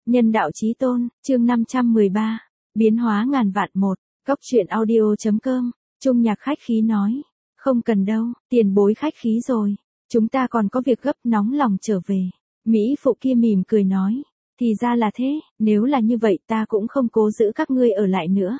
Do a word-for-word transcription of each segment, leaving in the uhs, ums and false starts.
Nhân đạo chí tôn, chương năm trăm mười ba, biến hóa ngàn vạn một, Cốc truyện audio.com, Trung Nhạc khách khí nói, không cần đâu, tiền bối khách khí rồi, chúng ta còn có việc gấp nóng lòng trở về. Mỹ phụ kia mỉm cười nói, thì ra là thế, nếu là như vậy ta cũng không cố giữ các ngươi ở lại nữa.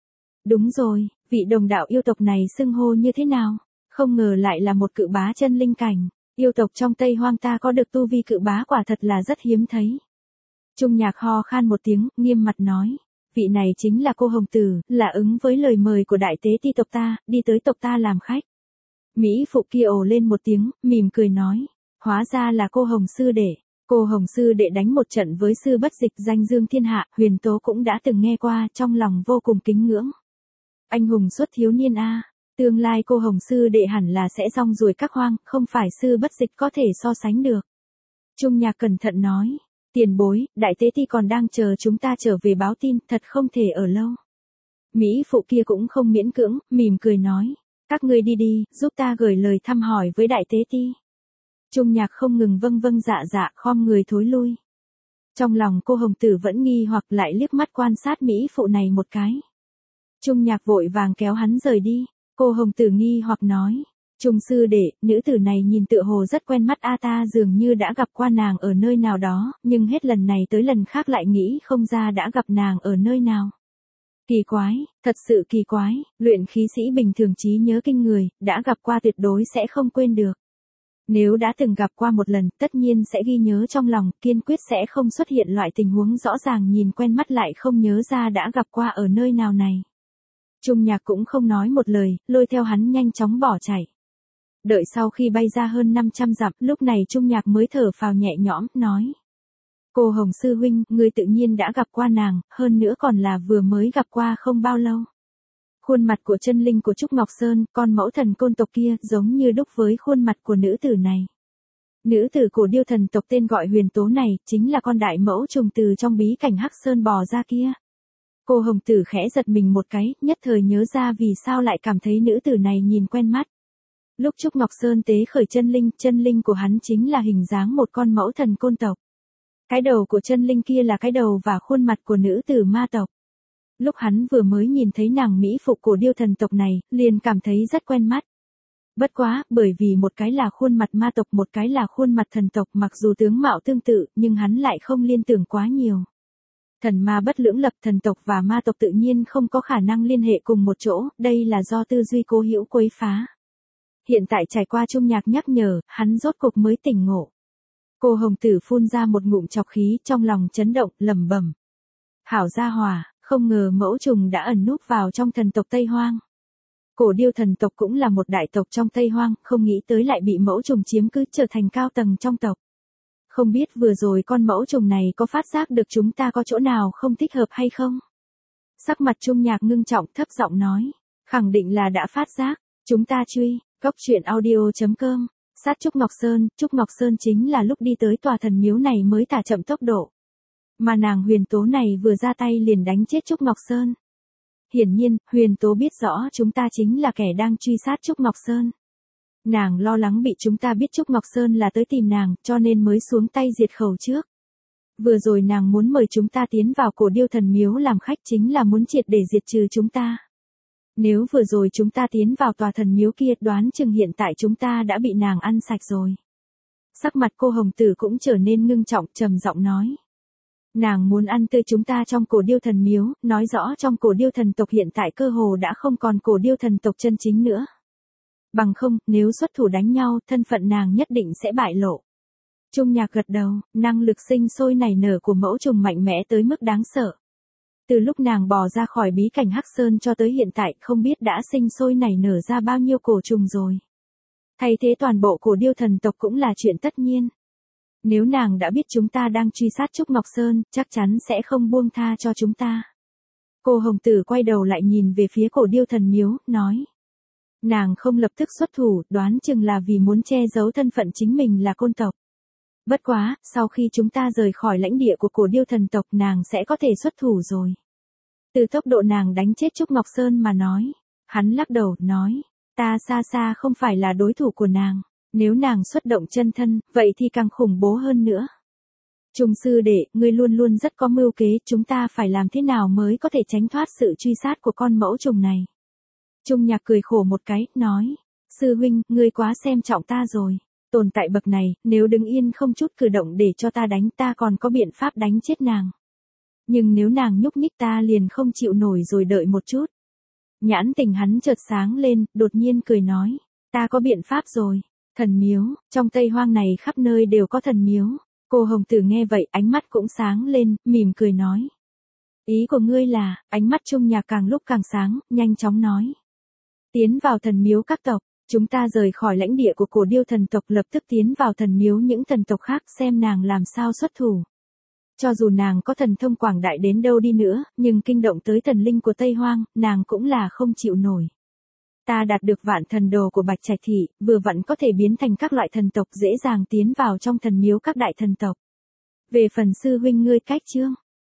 Đúng rồi, vị đồng đạo yêu tộc này xưng hô như thế nào? Không ngờ lại là một cự bá chân linh cảnh, yêu tộc trong Tây Hoang ta có được tu vi cự bá quả thật là rất hiếm thấy. Trung Nhạc ho khan một tiếng, nghiêm mặt nói, vị này chính là cô Hồng Tử, là ứng với lời mời của đại tế ti tộc ta, đi tới tộc ta làm khách. Mỹ phụ kia ồ lên một tiếng, mỉm cười nói, hóa ra là cô Hồng sư đệ. Cô Hồng sư đệ đánh một trận với sư bất dịch danh dương thiên hạ, Huyền Tố cũng đã từng nghe qua, trong lòng vô cùng kính ngưỡng. Anh hùng xuất thiếu niên a, tương lai cô Hồng sư đệ hẳn là sẽ rong ruổi các hoang, không phải sư bất dịch có thể so sánh được. Trung Nhạc cẩn thận nói, tiền bối, đại tế ti còn đang chờ chúng ta trở về báo tin, thật không thể ở lâu. Mỹ phụ kia cũng không miễn cưỡng, mỉm cười nói, các ngươi đi đi, giúp ta gửi lời thăm hỏi với đại tế ti. Trung Nhạc không ngừng vâng vâng dạ dạ, khom người thối lui. Trong lòng cô Hồng Tử vẫn nghi hoặc lại liếc mắt quan sát Mỹ phụ này một cái. Trung Nhạc vội vàng kéo hắn rời đi, cô Hồng Tử nghi hoặc nói, Trung sư đệ, nữ tử này nhìn tựa hồ rất quen mắt a, ta dường như đã gặp qua nàng ở nơi nào đó, nhưng hết lần này tới lần khác lại nghĩ không ra đã gặp nàng ở nơi nào. Kỳ quái, thật sự kỳ quái, luyện khí sĩ bình thường trí nhớ kinh người, đã gặp qua tuyệt đối sẽ không quên được. Nếu đã từng gặp qua một lần, tất nhiên sẽ ghi nhớ trong lòng, kiên quyết sẽ không xuất hiện loại tình huống rõ ràng nhìn quen mắt lại không nhớ ra đã gặp qua ở nơi nào này. Trung Nhạc cũng không nói một lời, lôi theo hắn nhanh chóng bỏ chạy. Đợi sau khi bay ra hơn năm trăm dặm, lúc này Trung Nhạc mới thở phào nhẹ nhõm, nói. Cô Hồng sư huynh, ngươi tự nhiên đã gặp qua nàng, hơn nữa còn là vừa mới gặp qua không bao lâu. Khuôn mặt của chân linh của Trúc Ngọc Sơn, con mẫu thần côn tộc kia, giống như đúc với khuôn mặt của nữ tử này. Nữ tử cổ điêu thần tộc tên gọi Huyền Tố này, chính là con đại mẫu trùng từ trong bí cảnh Hắc Sơn bò ra kia. Cô Hồng Tử khẽ giật mình một cái, nhất thời nhớ ra vì sao lại cảm thấy nữ tử này nhìn quen mắt. Lúc Trúc Ngọc Sơn tế khởi chân linh, chân linh của hắn chính là hình dáng một con mẫu thần côn tộc. Cái đầu của chân linh kia là cái đầu và khuôn mặt của nữ tử ma tộc. Lúc hắn vừa mới nhìn thấy nàng Mỹ phụ cổ điêu thần tộc này, liền cảm thấy rất quen mắt. Bất quá, bởi vì một cái là khuôn mặt ma tộc, một cái là khuôn mặt thần tộc, mặc dù tướng mạo tương tự, nhưng hắn lại không liên tưởng quá nhiều. Thần ma bất lưỡng lập, thần tộc và ma tộc tự nhiên không có khả năng liên hệ cùng một chỗ, đây là do tư duy cố hữu quấy phá. Hiện tại trải qua Trung Nhạc nhắc nhở, hắn rốt cục mới tỉnh ngộ. Cô Hồng Tử phun ra một ngụm trọc khí, trong lòng chấn động, lẩm bẩm. Hảo gia hỏa, không ngờ mẫu trùng đã ẩn núp vào trong thần tộc Tây Hoang. Cổ điêu thần tộc cũng là một đại tộc trong Tây Hoang, không nghĩ tới lại bị mẫu trùng chiếm cứ trở thành cao tầng trong tộc. Không biết vừa rồi con mẫu trùng này có phát giác được chúng ta có chỗ nào không thích hợp hay không? Sắc mặt Trung Nhạc ngưng trọng, thấp giọng nói, khẳng định là đã phát giác, chúng ta truy. Cốc truyện audio.com, sát Trúc Ngọc Sơn, Trúc Ngọc Sơn chính là lúc đi tới tòa thần miếu này mới thả chậm tốc độ. Mà nàng Huyền Tố này vừa ra tay liền đánh chết Trúc Ngọc Sơn. Hiển nhiên, Huyền Tố biết rõ chúng ta chính là kẻ đang truy sát Trúc Ngọc Sơn. Nàng lo lắng bị chúng ta biết Trúc Ngọc Sơn là tới tìm nàng, cho nên mới xuống tay diệt khẩu trước. Vừa rồi nàng muốn mời chúng ta tiến vào cổ điêu thần miếu làm khách chính là muốn triệt để diệt trừ chúng ta. Nếu vừa rồi chúng ta tiến vào tòa thần miếu kia, đoán chừng hiện tại chúng ta đã bị nàng ăn sạch rồi. Sắc mặt cô Hồng Tử cũng trở nên ngưng trọng, trầm giọng nói. Nàng muốn ăn tươi chúng ta trong cổ điêu thần miếu, nói rõ trong cổ điêu thần tộc hiện tại cơ hồ đã không còn cổ điêu thần tộc chân chính nữa. Bằng không, nếu xuất thủ đánh nhau, thân phận nàng nhất định sẽ bại lộ. Trung Nhạc gật đầu, năng lực sinh sôi nảy nở của mẫu trùng mạnh mẽ tới mức đáng sợ. Từ lúc nàng bò ra khỏi bí cảnh Hắc Sơn cho tới hiện tại không biết đã sinh sôi nảy nở ra bao nhiêu cổ trùng rồi. Thay thế toàn bộ cổ điêu thần tộc cũng là chuyện tất nhiên. Nếu nàng đã biết chúng ta đang truy sát Trúc Ngọc Sơn, chắc chắn sẽ không buông tha cho chúng ta. Cô Hồng Tử quay đầu lại nhìn về phía cổ điêu thần miếu, nói. Nàng không lập tức xuất thủ, đoán chừng là vì muốn che giấu thân phận chính mình là côn tộc. Bất quá, sau khi chúng ta rời khỏi lãnh địa của cổ điêu thần tộc nàng sẽ có thể xuất thủ rồi. Từ tốc độ nàng đánh chết Trúc Ngọc Sơn mà nói. Hắn lắc đầu, nói. Ta xa xa không phải là đối thủ của nàng. Nếu nàng xuất động chân thân, vậy thì càng khủng bố hơn nữa. Trung sư đệ, ngươi luôn luôn rất có mưu kế, chúng ta phải làm thế nào mới có thể tránh thoát sự truy sát của con mẫu trùng này. Trung Nhạc cười khổ một cái, nói, sư huynh, ngươi quá xem trọng ta rồi. Tồn tại bậc này, nếu đứng yên không chút cử động để cho ta đánh, ta còn có biện pháp đánh chết nàng. Nhưng nếu nàng nhúc nhích ta liền không chịu nổi rồi, đợi một chút. Nhãn tình hắn chợt sáng lên, đột nhiên cười nói, ta có biện pháp rồi. Thần miếu, trong Tây Hoang này khắp nơi đều có thần miếu. Cô Hồng Tử nghe vậy, ánh mắt cũng sáng lên, mỉm cười nói. Ý của ngươi là, ánh mắt Trung Nhạc càng lúc càng sáng, nhanh chóng nói. Tiến vào thần miếu các tộc, chúng ta rời khỏi lãnh địa của cổ điêu thần tộc, lập tức tiến vào thần miếu những thần tộc khác, xem nàng làm sao xuất thủ. Cho dù nàng có thần thông quảng đại đến đâu đi nữa, nhưng kinh động tới thần linh của Tây Hoang, nàng cũng là không chịu nổi. Ta đạt được vạn thần đồ của Bạch Trạch Thị, vừa vặn có thể biến thành các loại thần tộc, dễ dàng tiến vào trong thần miếu các đại thần tộc. Về phần sư huynh ngươi cách chương,